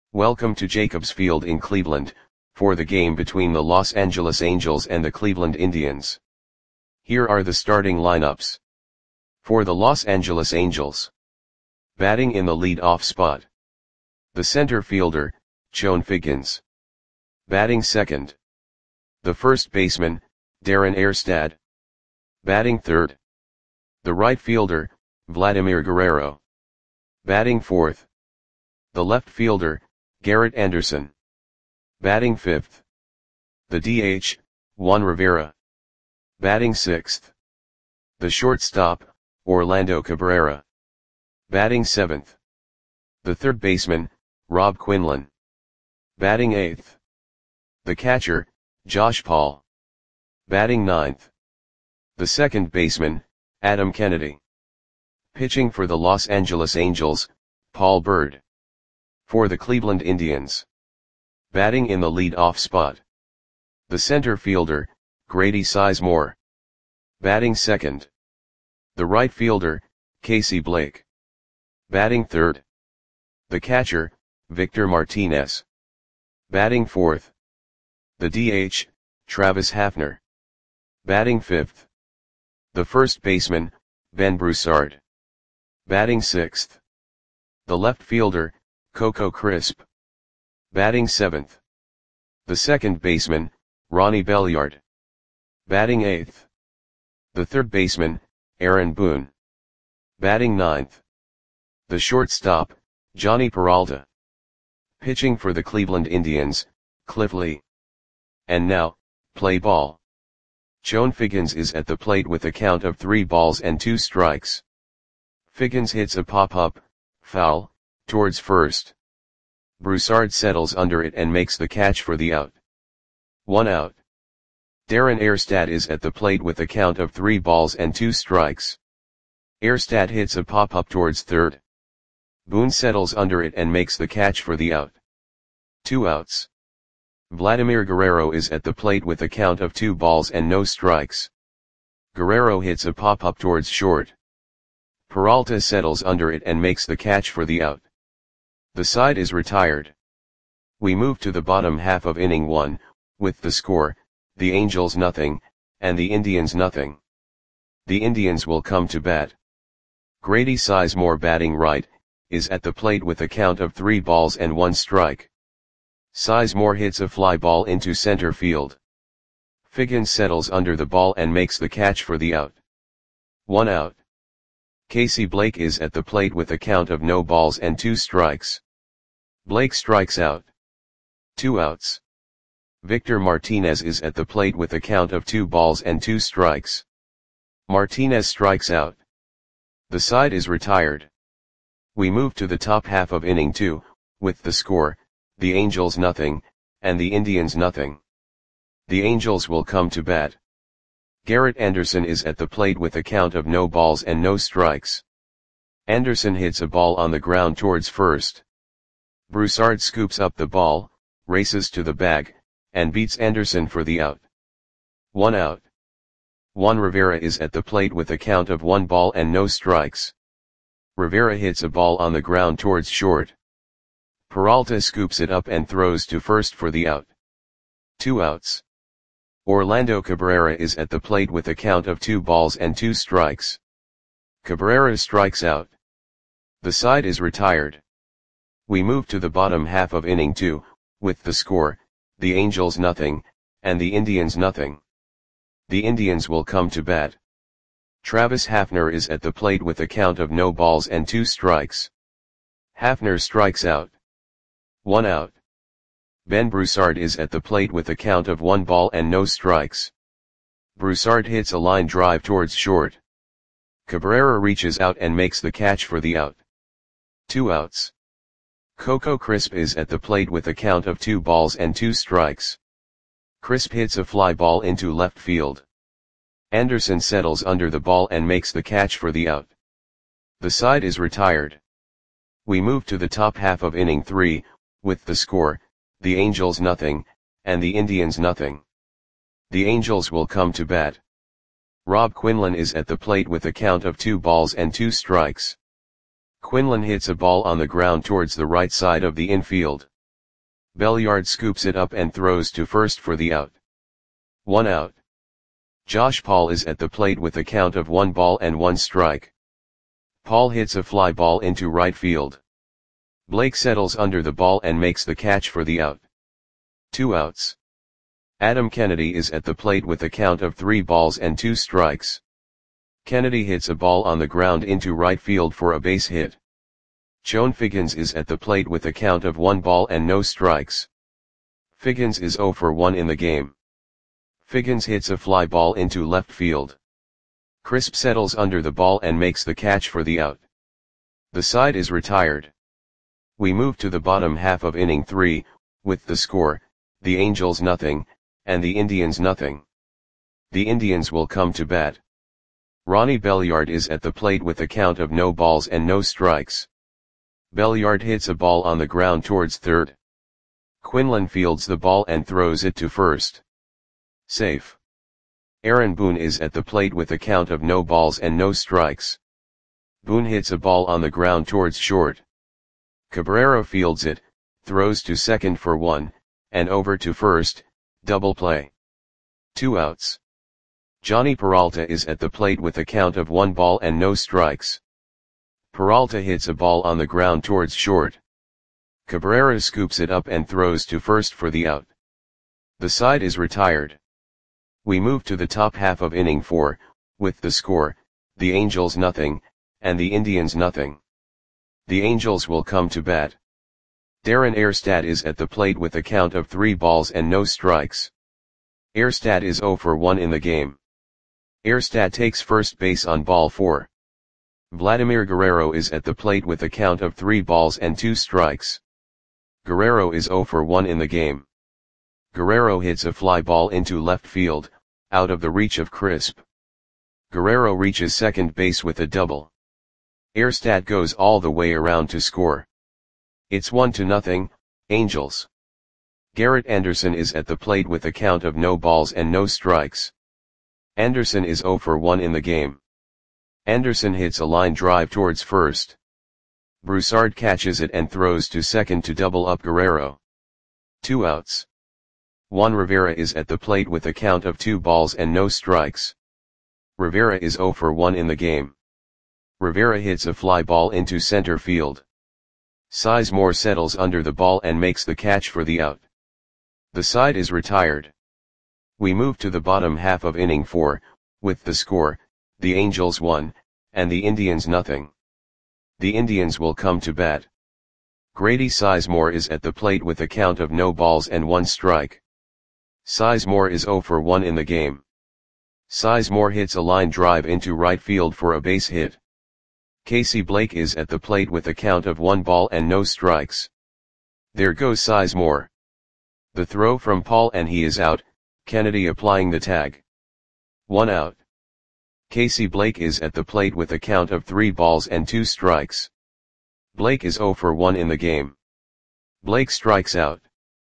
Welcome to Jacobs Field in Cleveland, for the game between the Los Angeles Angels and the Cleveland Indians. Here are the starting lineups. For the Los Angeles Angels. Batting in the lead-off spot. The center fielder, Chone Figgins. Batting second. The first baseman, Darren Erstad. Batting third. The right fielder, Vladimir Guerrero. Batting fourth. The left fielder, Garrett Anderson. Batting fifth. The DH, Juan Rivera. Batting sixth. The shortstop, Orlando Cabrera. Batting seventh. The third baseman, Rob Quinlan. Batting eighth. The catcher, Josh Paul. Batting ninth. The second baseman, Adam Kennedy. Pitching for the Los Angeles Angels, Paul Byrd. For the Cleveland Indians. Batting in the lead-off spot. The center fielder, Grady Sizemore. Batting second. The right fielder, Casey Blake. Batting third. The catcher, Victor Martinez. Batting fourth. The DH, Travis Hafner. Batting fifth. The first baseman, Ben Broussard. Batting sixth. The left fielder, Coco Crisp. Batting seventh. The second baseman, Ronnie Belliard. Batting eighth. The third baseman, Aaron Boone. Batting ninth. The shortstop, Johnny Peralta. Pitching for the Cleveland Indians, Cliff Lee. And now, play ball. Chone Figgins is at the plate with a count of 3 balls and 2 strikes. Figgins hits a pop-up, foul, towards first. Broussard settles under it and makes the catch for the out. 1 out. Darren Erstad is at the plate with a count of 3 balls and 2 strikes. Erstad hits a pop-up towards third. Boone settles under it and makes the catch for the out. 2 outs. Vladimir Guerrero is at the plate with a count of 2 balls and no strikes. Guerrero hits a pop-up towards short. Peralta settles under it and makes the catch for the out. The side is retired. We move to the bottom half of inning 1, with the score, the Angels nothing, and the Indians nothing. The Indians will come to bat. Grady Sizemore, batting right, is at the plate with a count of 3 balls and 1 strike. Sizemore hits a fly ball into center field. Figgins settles under the ball and makes the catch for the out. 1 out. Casey Blake is at the plate with a count of no balls and 2 strikes. Blake strikes out. 2 outs. Victor Martinez is at the plate with a count of 2 balls and 2 strikes. Martinez strikes out. The side is retired. We move to the top half of inning 2, with the score, the Angels nothing, and the Indians nothing. The Angels will come to bat. Garrett Anderson is at the plate with a count of no balls and no strikes. Anderson hits a ball on the ground towards first. Broussard scoops up the ball, races to the bag, and beats Anderson for the out. 1 out. Juan Rivera is at the plate with a count of 1 ball and no strikes. Rivera hits a ball on the ground towards short. Peralta scoops it up and throws to first for the out. 2 outs. Orlando Cabrera is at the plate with a count of 2 balls and 2 strikes. Cabrera strikes out. The side is retired. We move to the bottom half of inning 2, with the score, the Angels nothing, and the Indians nothing. The Indians will come to bat. Travis Hafner is at the plate with a count of no balls and 2 strikes. Hafner strikes out. 1 out. Ben Broussard is at the plate with a count of 1 ball and no strikes. Broussard hits a line drive towards short. Cabrera reaches out and makes the catch for the out. 2 outs. Coco Crisp is at the plate with a count of 2 balls and 2 strikes. Crisp hits a fly ball into left field. Anderson settles under the ball and makes the catch for the out. The side is retired. We move to the top half of inning 3, with the score, the Angels nothing, and the Indians nothing. The Angels will come to bat. Rob Quinlan is at the plate with a count of 2 balls and 2 strikes. Quinlan hits a ball on the ground towards the right side of the infield. Belliard scoops it up and throws to first for the out. 1 out. Josh Paul is at the plate with a count of 1 ball and 1 strike. Paul hits a fly ball into right field. Blake settles under the ball and makes the catch for the out. 2 outs. Adam Kennedy is at the plate with a count of 3 balls and 2 strikes. Kennedy hits a ball on the ground into right field for a base hit. Chone Figgins is at the plate with a count of 1 ball and no strikes. Figgins is 0 for 1 in the game. Figgins hits a fly ball into left field. Crisp settles under the ball and makes the catch for the out. The side is retired. We move to the bottom half of inning 3, with the score, the Angels nothing, and the Indians nothing. The Indians will come to bat. Ronnie Belliard is at the plate with a count of no balls and no strikes. Belliard hits a ball on the ground towards third. Quinlan fields the ball and throws it to first. Safe. Aaron Boone is at the plate with a count of no balls and no strikes. Boone hits a ball on the ground towards short. Cabrera fields it, throws to second for 1, and over to first, double play. 2 outs. Johnny Peralta is at the plate with a count of 1 ball and no strikes. Peralta hits a ball on the ground towards short. Cabrera scoops it up and throws to first for the out. The side is retired. We move to the top half of inning 4, with the score, the Angels nothing, and the Indians nothing. The Angels will come to bat. Darren Erstad is at the plate with a count of 3 balls and no strikes. Erstad is 0 for 1 in the game. Erstad takes first base on ball 4. Vladimir Guerrero is at the plate with a count of 3 balls and 2 strikes. Guerrero is 0 for 1 in the game. Guerrero hits a fly ball into left field, out of the reach of Crisp. Guerrero reaches second base with a double. Erstad goes all the way around to score. It's 1-0, Angels. Garrett Anderson is at the plate with a count of no balls and no strikes. Anderson is 0 for 1 in the game. Anderson hits a line drive towards first. Broussard catches it and throws to second to double up Guerrero. 2 outs. Juan Rivera is at the plate with a count of 2 balls and no strikes. Rivera is 0 for 1 in the game. Rivera hits a fly ball into center field. Sizemore settles under the ball and makes the catch for the out. The side is retired. We move to the bottom half of inning 4, with the score, the Angels 1, and the Indians nothing. The Indians will come to bat. Grady Sizemore is at the plate with a count of no balls and 1 strike. Sizemore is 0 for 1 in the game. Sizemore hits a line drive into right field for a base hit. Casey Blake is at the plate with a count of 1 ball and no strikes. There goes Sizemore. The throw from Paul and he is out, Kennedy applying the tag. 1 out. Casey Blake is at the plate with a count of 3 balls and 2 strikes. Blake is 0 for 1 in the game. Blake strikes out.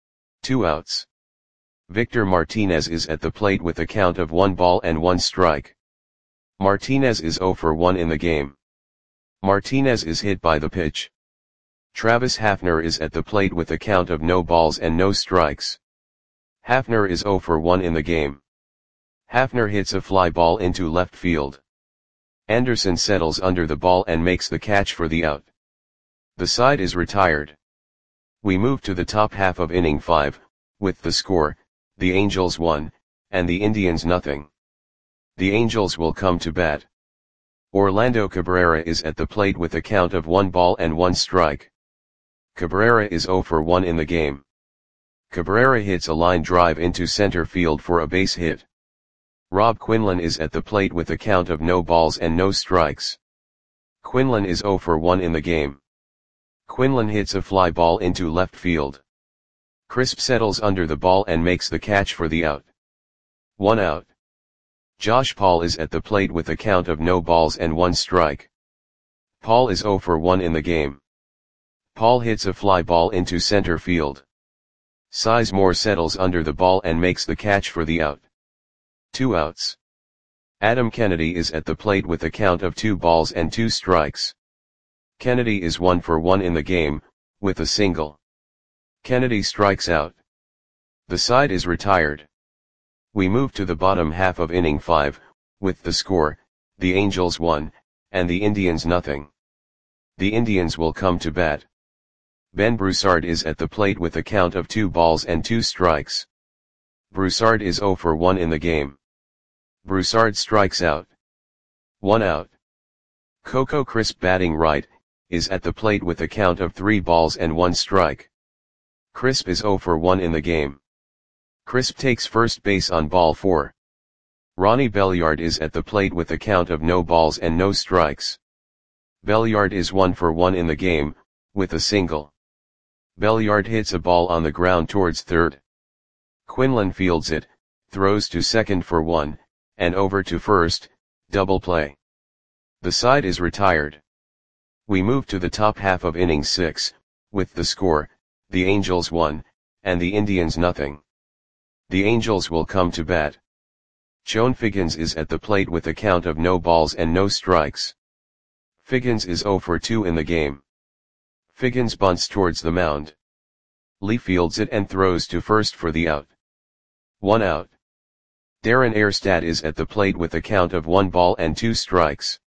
2 outs. Victor Martinez is at the plate with a count of 1 ball and 1 strike. Martinez is 0 for 1 in the game. Martinez is hit by the pitch. Travis Hafner is at the plate with a count of no balls and no strikes. Hafner is 0 for 1 in the game. Hafner hits a fly ball into left field. Anderson settles under the ball and makes the catch for the out. The side is retired. We move to the top half of inning 5, with the score, the Angels 1, and the Indians nothing. The Angels will come to bat. Orlando Cabrera is at the plate with a count of 1 ball and 1 strike. Cabrera is 0 for 1 in the game. Cabrera hits a line drive into center field for a base hit. Rob Quinlan is at the plate with a count of no balls and no strikes. Quinlan is 0 for 1 in the game. Quinlan hits a fly ball into left field. Crisp settles under the ball and makes the catch for the out. 1 out. Josh Paul is at the plate with a count of no balls and 1 strike. Paul is 0 for 1 in the game. Paul hits a fly ball into center field. Sizemore settles under the ball and makes the catch for the out. 2 outs. Adam Kennedy is at the plate with a count of 2 balls and 2 strikes. Kennedy is 1 for 1 in the game, with a single. Kennedy strikes out. The side is retired. We move to the bottom half of inning 5, with the score, the Angels 1, and the Indians nothing. The Indians will come to bat. Ben Broussard is at the plate with a count of 2 balls and 2 strikes. Broussard is 0 for 1 in the game. Broussard strikes out. 1 out. Coco Crisp batting right, is at the plate with a count of 3 balls and 1 strike. Crisp is 0 for 1 in the game. Crisp takes first base on ball 4. Ronnie Belliard is at the plate with a count of no balls and no strikes. Belliard is 1 for 1 in the game, with a single. Belliard hits a ball on the ground towards third. Quinlan fields it, throws to second for 1, and over to first, double play. The side is retired. We move to the top half of inning 6, with the score, the Angels 1, and the Indians nothing. The Angels will come to bat. Chone Figgins is at the plate with a count of no balls and no strikes. Figgins is 0 for 2 in the game. Figgins bunts towards the mound. Lee fields it and throws to first for the out. 1 out. Darren Erstad is at the plate with a count of 1 ball and 2 strikes.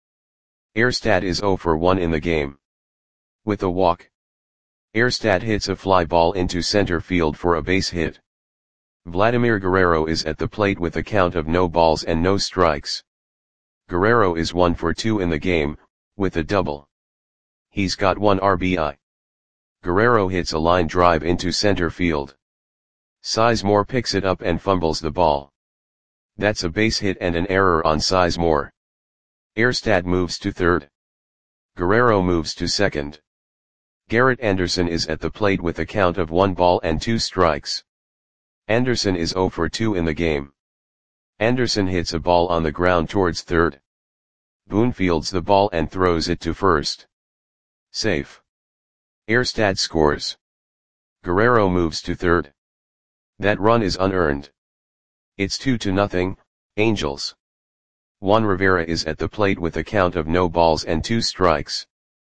Erstad is 0 for 1 in the game. With a walk. Erstad hits a fly ball into center field for a base hit. Vladimir Guerrero is at the plate with a count of no balls and no strikes. Guerrero is 1 for 2 in the game, with a double. He's got 1 RBI. Guerrero hits a line drive into center field. Sizemore picks it up and fumbles the ball. That's a base hit and an error on Sizemore. Erstad moves to third. Guerrero moves to second. Garrett Anderson is at the plate with a count of 1 ball and 2 strikes. Anderson is 0 for 2 in the game. Anderson hits a ball on the ground towards third. Boone fields the ball and throws it to first. Safe. Erstad scores. Guerrero moves to third. That run is unearned. It's 2-0, Angels. Juan Rivera is at the plate with a count of no balls and 2 strikes.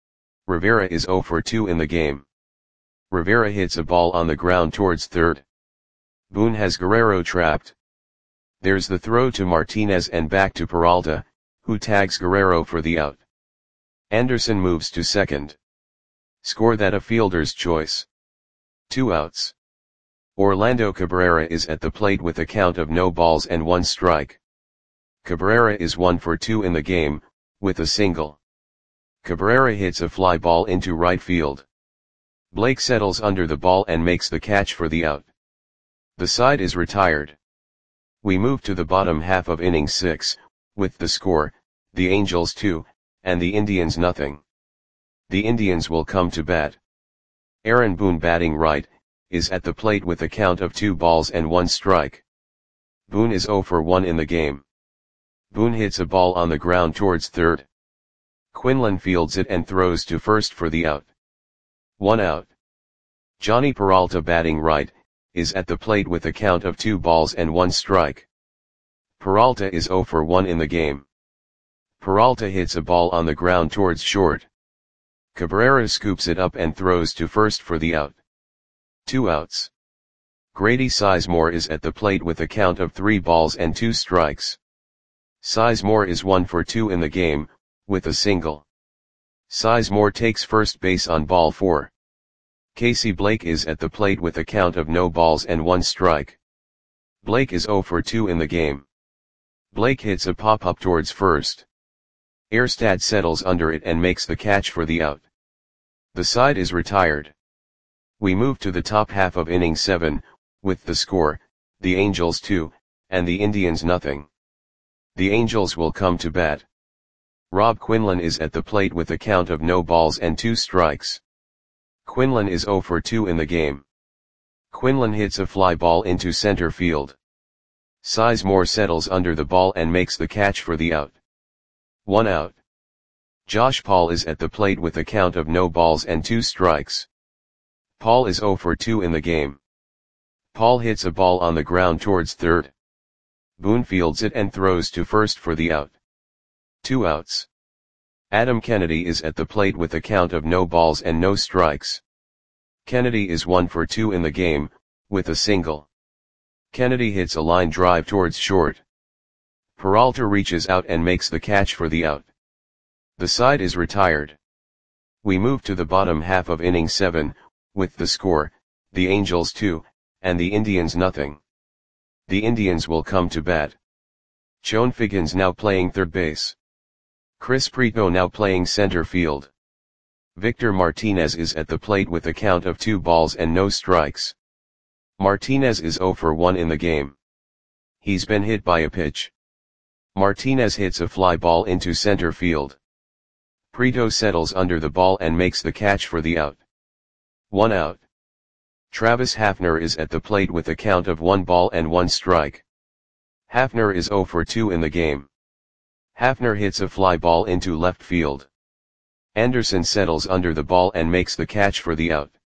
Rivera is 0 for 2 in the game. Rivera hits a ball on the ground towards third. Boone has Guerrero trapped. There's the throw to Martinez and back to Peralta, who tags Guerrero for the out. Anderson moves to second. Score that a fielder's choice. 2 outs. Orlando Cabrera is at the plate with a count of no balls and 1 strike. Cabrera is 1 for 2 in the game, with a single. Cabrera hits a fly ball into right field. Blake settles under the ball and makes the catch for the out. The side is retired. We move to the bottom half of inning 6, with the score, the Angels 2, and the Indians nothing. The Indians will come to bat. Aaron Boone batting right, is at the plate with a count of 2 balls and 1 strike. Boone is 0 for 1 in the game. Boone hits a ball on the ground towards third. Quinlan fields it and throws to first for the out. 1 out. Johnny Peralta batting right, is at the plate with a count of 2 balls and 1 strike. Peralta is 0 for 1 in the game. Peralta hits a ball on the ground towards short. Cabrera scoops it up and throws to first for the out. 2 outs. Grady Sizemore is at the plate with a count of 3 balls and 2 strikes. Sizemore is 1 for 2 in the game, with a single. Sizemore takes first base on ball 4. Casey Blake is at the plate with a count of no balls and 1 strike. Blake is 0 for 2 in the game. Blake hits a pop-up towards first. Erstad settles under it and makes the catch for the out. The side is retired. We move to the top half of inning 7, with the score, the Angels 2, and the Indians nothing. The Angels will come to bat. Rob Quinlan is at the plate with a count of no balls and 2 strikes. Quinlan is 0 for 2 in the game. Quinlan hits a fly ball into center field. Sizemore settles under the ball and makes the catch for the out. 1 out. Josh Paul is at the plate with a count of no balls and 2 strikes. Paul is 0 for 2 in the game. Paul hits a ball on the ground towards third. Boone fields it and throws to first for the out. 2 outs. Adam Kennedy is at the plate with a count of no balls and no strikes. Kennedy is 1 for 2 in the game, with a single. Kennedy hits a line drive towards short. Peralta reaches out and makes the catch for the out. The side is retired. We move to the bottom half of inning 7, with the score, the Angels 2, and the Indians nothing. The Indians will come to bat. Chone Figgins now playing third base. Chris Prieto now playing center field. Victor Martinez is at the plate with a count of 2 balls and no strikes. Martinez is 0 for 1 in the game. He's been hit by a pitch. Martinez hits a fly ball into center field. Prieto settles under the ball and makes the catch for the out. 1 out. Travis Hafner is at the plate with a count of 1 ball and 1 strike. Hafner is 0 for 2 in the game. Hafner hits a fly ball into left field. Anderson settles under the ball and makes the catch for the out.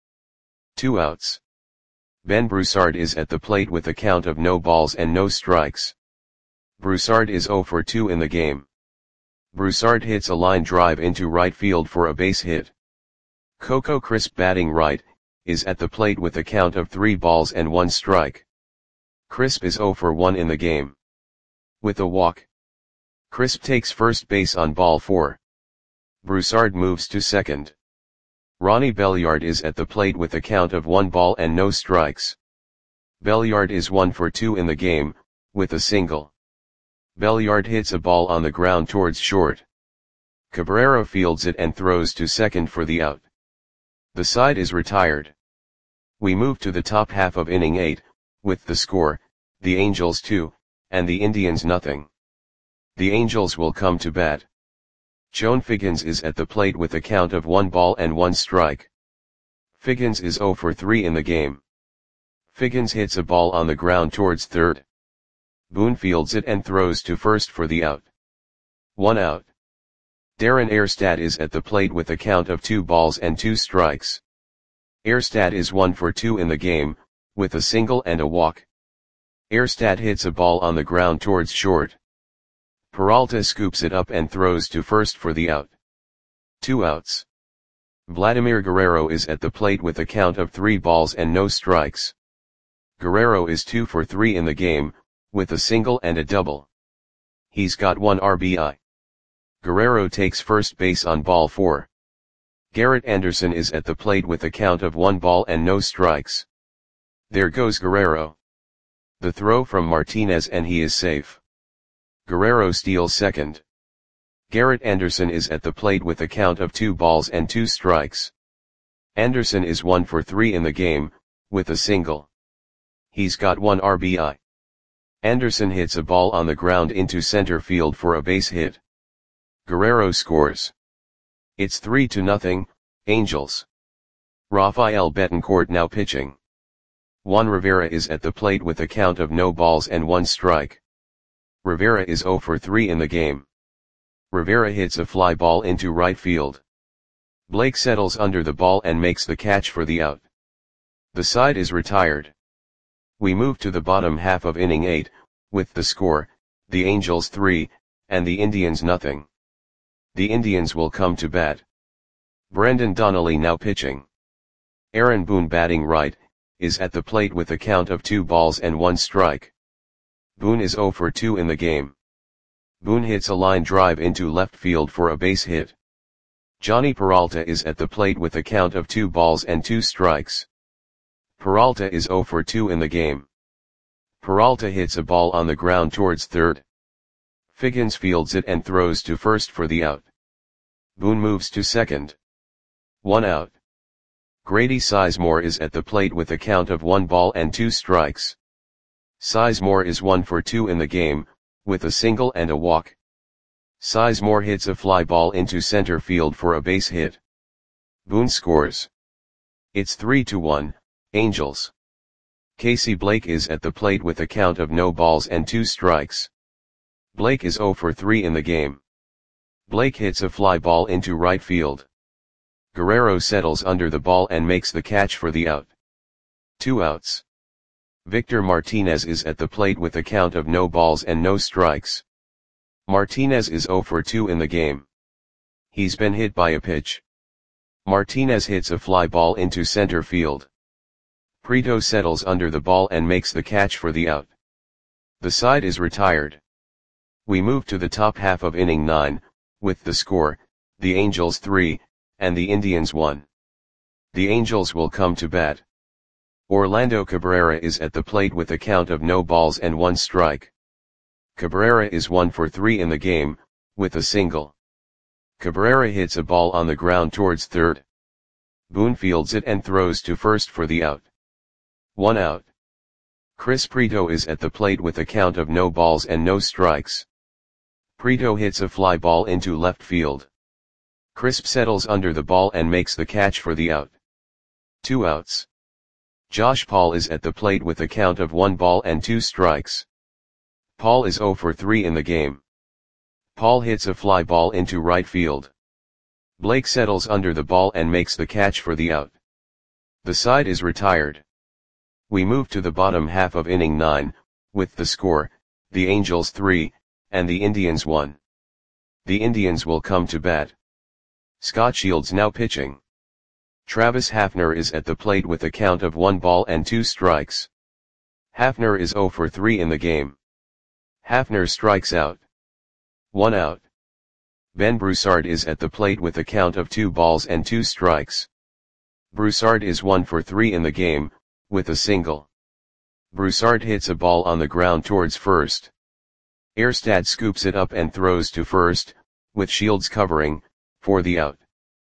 2 outs. Ben Broussard is at the plate with a count of no balls and no strikes. Broussard is 0 for 2 in the game. Broussard hits a line drive into right field for a base hit. Coco Crisp batting right, is at the plate with a count of 3 balls and 1 strike. Crisp is 0 for 1 in the game. With a walk. Crisp takes first base on ball 4. Broussard moves to second. Ronnie Belliard is at the plate with a count of 1 ball and no strikes. Belliard is 1 for 2 in the game, with a single. Belliard hits a ball on the ground towards short. Cabrera fields it and throws to second for the out. The side is retired. We move to the top half of inning 8, with the score, the Angels 2, and the Indians nothing. The Angels will come to bat. Chone Figgins is at the plate with a count of 1 ball and 1 strike. Figgins is 0 for 3 in the game. Figgins hits a ball on the ground towards third. Boone fields it and throws to first for the out. 1 out. Darren Erstad is at the plate with a count of 2 balls and 2 strikes. Erstad is 1 for 2 in the game, with a single and a walk. Erstad hits a ball on the ground towards short. Peralta scoops it up and throws to first for the out. 2 outs. Vladimir Guerrero is at the plate with a count of 3 balls and no strikes. Guerrero is 2 for 3 in the game, with a single and a double. He's got 1 RBI. Guerrero takes first base on ball 4. Garrett Anderson is at the plate with a count of 1 ball and no strikes. There goes Guerrero. The throw from Martinez and he is safe. Guerrero steals second. Garrett Anderson is at the plate with a count of 2 balls and 2 strikes. Anderson is 1 for 3 in the game, with a single. He's got 1 RBI. Anderson hits a ball on the ground into center field for a base hit. Guerrero scores. It's 3-0, Angels. Rafael Betancourt now pitching. Juan Rivera is at the plate with a count of no balls and 1 strike. Rivera is 0 for 3 in the game. Rivera hits a fly ball into right field. Blake settles under the ball and makes the catch for the out. The side is retired. We move to the bottom half of inning 8, with the score, the Angels 3, and the Indians nothing. The Indians will come to bat. Brendan Donnelly now pitching. Aaron Boone batting right, is at the plate with a count of 2 balls and 1 strike. Boone is 0 for 2 in the game. Boone hits a line drive into left field for a base hit. Johnny Peralta is at the plate with a count of 2 balls and 2 strikes. Peralta is 0 for 2 in the game. Peralta hits a ball on the ground towards third. Figgins fields it and throws to first for the out. Boone moves to second. 1 out. Grady Sizemore is at the plate with a count of 1 ball and 2 strikes. Sizemore is 1 for 2 in the game, with a single and a walk. Sizemore hits a fly ball into center field for a base hit. Boone scores. It's 3-1, Angels. Casey Blake is at the plate with a count of no balls and 2 strikes. Blake is 0 for 3 in the game. Blake hits a fly ball into right field. Guerrero settles under the ball and makes the catch for the out. 2 outs. Victor Martinez is at the plate with a count of no balls and no strikes. Martinez is 0 for 2 in the game. He's been hit by a pitch. Martinez hits a fly ball into center field. Prieto settles under the ball and makes the catch for the out. The side is retired. We move to the top half of inning 9, with the score, the Angels 3, and the Indians 1. The Angels will come to bat. Orlando Cabrera is at the plate with a count of no balls and 1 strike. Cabrera is 1 for 3 in the game, with a single. Cabrera hits a ball on the ground towards third. Boone fields it and throws to first for the out. 1 out. Chris Prieto is at the plate with a count of no balls and no strikes. Prieto hits a fly ball into left field. Crisp settles under the ball and makes the catch for the out. 2 outs. Josh Paul is at the plate with a count of 1 ball and 2 strikes. Paul is 0 for 3 in the game. Paul hits a fly ball into right field. Blake settles under the ball and makes the catch for the out. The side is retired. We move to the bottom half of inning 9, with the score, the Angels 3, and the Indians 1. The Indians will come to bat. Scott Shields now pitching. Travis Hafner is at the plate with a count of 1 ball and 2 strikes. Hafner is 0 for 3 in the game. Hafner strikes out. 1 out. Ben Broussard is at the plate with a count of 2 balls and 2 strikes. Broussard is 1 for 3 in the game, with a single. Broussard hits a ball on the ground towards first. Erstad scoops it up and throws to first, with Shields covering, for the out.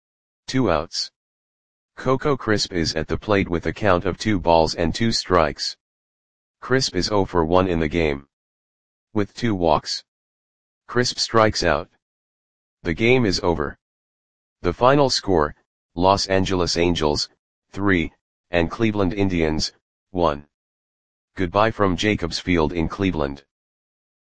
2 outs. Coco Crisp is at the plate with a count of 2 balls and 2 strikes. Crisp is 0 for 1 in the game. With 2 walks. Crisp strikes out. The game is over. The final score, Los Angeles Angels, 3, and Cleveland Indians, 1. Goodbye from Jacobs Field in Cleveland.